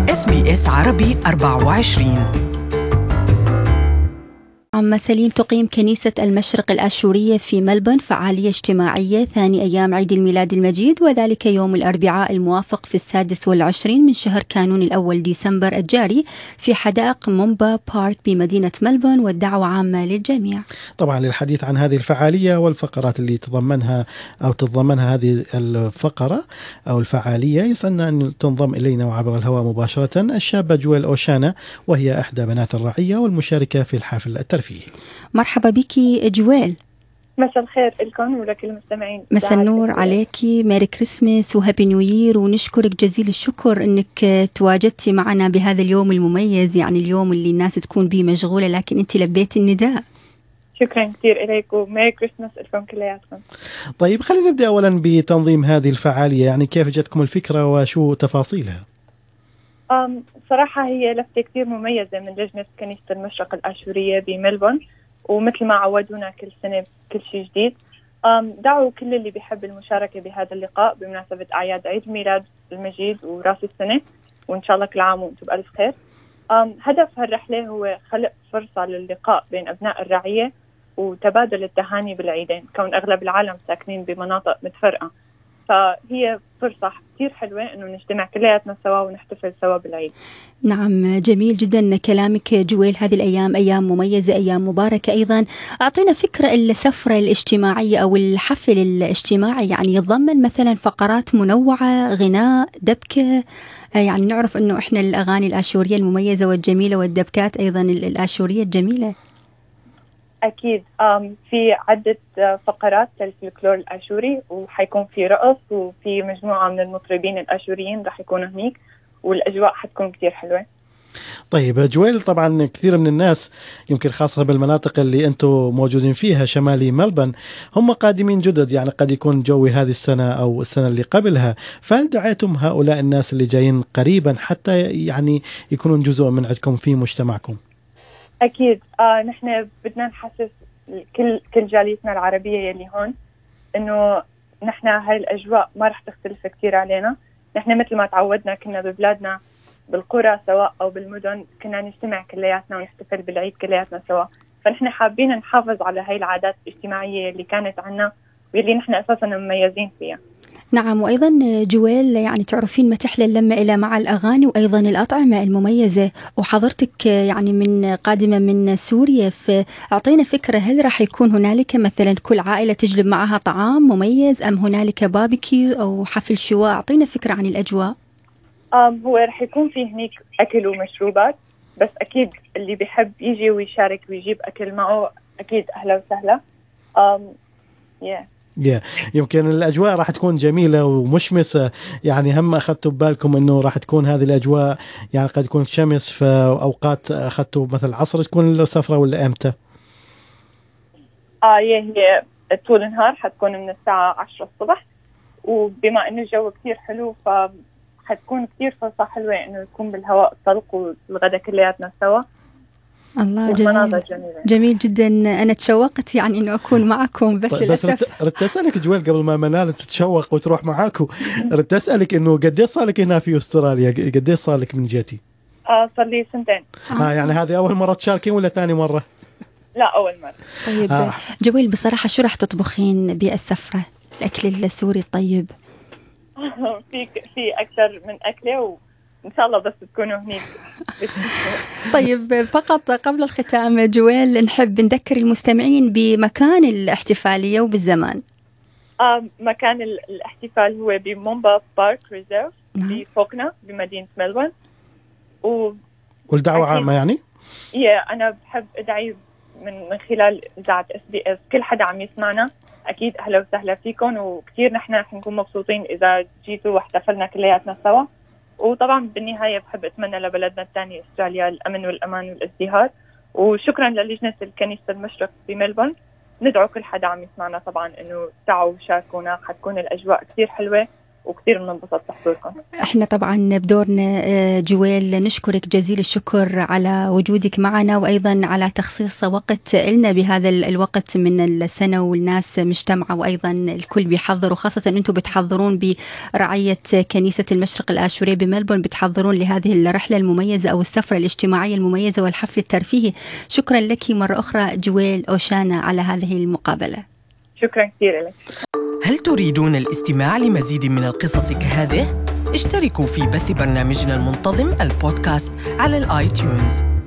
SBS عربي 24. عم سليم، تقيم كنيسة المشرق الآشورية في ملبورن فعالية اجتماعية ثاني أيام عيد الميلاد المجيد، وذلك يوم الأربعاء الموافق في 26 من شهر كانون الأول ديسمبر الجاري في حدائق مومبا بارك بمدينة ملبورن، والدعوة عامة للجميع. طبعا للحديث عن هذه الفعالية والفقرات اللي تتضمنها هذه الفقرة أو الفعالية، يسعدنا أن تنضم إلينا وعبر الهواء مباشرة الشابة جويل أوشانا، وهي إحدى بنات الرعية والمشاركة في الحفل الترفيهي. مرحبا بك جويل. مساء الخير لكم ولكل المستمعين. مساء النور عليكي، ميري كريسمس وهابي نيو يير، ونشكرك جزيل الشكر انك تواجدتي معنا بهذا اليوم المميز، يعني اليوم اللي الناس تكون به مشغولة لكن انت لبيتي النداء. شكرا كثير إليك وميري كريسمس لكم كلياتكم. طيب خلينا نبدأ أولا بتنظيم هذه الفعالية، يعني كيف جاتكم الفكرة وشو تفاصيلها؟ صراحة هي لفتة كثير مميزة من لجنة كنيسة المشرق الآشورية بملبورن، ومثل ما عودونا كل سنة كل شيء جديد. دعوا كل اللي بيحب المشاركة بهذا اللقاء بمناسبة أعياد عيد الميلاد المجيد ورأس السنة، وإن شاء الله كل عام وأنتم بألف خير. هدف هالرحلة هو خلق فرصة للقاء بين أبناء الرعية وتبادل التهاني بالعيدين، كون أغلب العالم ساكنين بمناطق متفرقة، فهي فرصة كثير حلوة إنه نجتمع كلياتنا سوا ونحتفل سوا بالعيد. نعم، جميل جدا كلامك جويل. هذه الأيام أيام مميزة، أيام مباركة أيضا. أعطينا فكرة السفرة الاجتماعية أو الحفل الاجتماعي، يعني يتضمن مثلا فقرات منوعة، غناء، دبكة، يعني نعرف أنه إحنا الأغاني الآشورية المميزة والجميلة والدبكات أيضا الآشورية الجميلة. أكيد في عدة فقرات للفلكلور الآشوري، وحيكون في رقص وفي مجموعة من المطربين الآشوريين رح يكونوا هنيك، والأجواء حتكون كتير حلوة. طيب جويل، طبعا كثير من الناس يمكن خاصة بالمناطق اللي أنتم موجودين فيها شمالي ملبورن هم قادمين جدد، يعني قد يكون جوي هذه السنة أو السنة اللي قبلها، فهل دعيتم هؤلاء الناس اللي جايين قريبا حتى يعني يكونون جزء من عندكم في مجتمعكم؟ أكيد نحن بدنا نحسس كل جاليتنا العربية يلي هون إنه نحن هاي الأجواء ما رح تختلف كتير علينا. نحن مثل ما تعودنا كنا ببلادنا بالقرى سواء أو بالمدن كنا نجتمع كلياتنا ونحتفل بالعيد كلياتنا سوا، فنحن حابين نحافظ على هاي العادات الاجتماعية اللي كانت عنا واللي نحن أساسا مميزين فيها. نعم، وأيضا جويل يعني تعرفين ما تحلى اللمة إلى مع الأغاني وأيضا الأطعمة المميزة، وحضرتك يعني قادمة من سوريا، فأعطينا فكرة، هل راح يكون هنالك مثلا كل عائلة تجلب معها طعام مميز أم هنالك باربيكيو أو حفل شواء؟ أعطينا فكرة عن الأجواء. هو رح يكون في هنيك أكل ومشروبات، بس أكيد اللي بيحب يجي ويشارك ويجيب أكل معه أكيد أهلا وسهلا. يمكن الأجواء راح تكون جميلة ومشمسة، يعني هم أخذتوا ببالكم أنه راح تكون هذه الأجواء، يعني قد يكون شمس في أوقات أخذتوا مثل العصر تكون السفرة ولا إمتى؟ هي طول النهار حتكون من الساعة 10 الصبح، وبما أنه الجو كتير حلو فحتكون كتير فرصة حلوة أنه يكون بالهواء الطلق والغدا كلياتنا سوا. الله، جميل جميل جدا. أنا تشوقت يعني إنه أكون معكم، بس للأسف ردت أسألك جويل قبل ما منال تتشوق وتروح معاكم، ردت أسألك إنه قديش صار لك هنا في أستراليا، قديش صار لك من جيتي؟ صار لي 2 سنين. يعني هذه أول مرة تشاركين ولا ثاني مرة؟ لا، أول مرة. طيب جويل، بصراحة شو راح تطبخين بالسفرة؟ الأكل السوري الطيب. في أكثر من أكلة، إن شاء الله بس تكونوا هنيك. طيب فقط قبل الختام جويل، نحب نذكر المستمعين بمكان الاحتفالية وبالزمان. مكان الاحتفال هو بمومبا بارك ريزيرف بفوقنا بمدينة ملبورن. والدعوة عامة يعني؟ أنا بحب أدعي من خلال إذاعة SBS كل حدا عم يسمعنا، أكيد أهلا وسهلا فيكم، وكتير نحن رح نكون مبسوطين إذا جيتوا واحتفلنا كلياتنا سوا. وطبعا بالنهاية بحب أتمنى لبلدنا الثاني أستراليا الأمن والأمان والازدهار، وشكرا للجنة الكنيسة المشرق بملبورن. ندعو كل حدا عم يسمعنا طبعا إنه تعوا وشاركونا، حتكون الأجواء كتير حلوة وكثير بننبسط بحضوركم. احنا طبعا بدورنا جويل نشكرك جزيل الشكر على وجودك معنا، وأيضا على تخصيص وقت لنا بهذا الوقت من السنة والناس مجتمعة، وأيضا الكل بيحضر، وخاصة أنتم بتحضرون برعاية كنيسة المشرق الآشورية بملبورن، بتحضرون لهذه الرحلة المميزة أو السفرة الاجتماعية المميزة والحفل الترفيهي. شكرا لك مرة أخرى جويل أوشانا على هذه المقابلة. شكرا كثير لك. هل تريدون الاستماع لمزيد من القصص كهذه؟ اشتركوا في بث برنامجنا المنتظم البودكاست على الآيتيونز.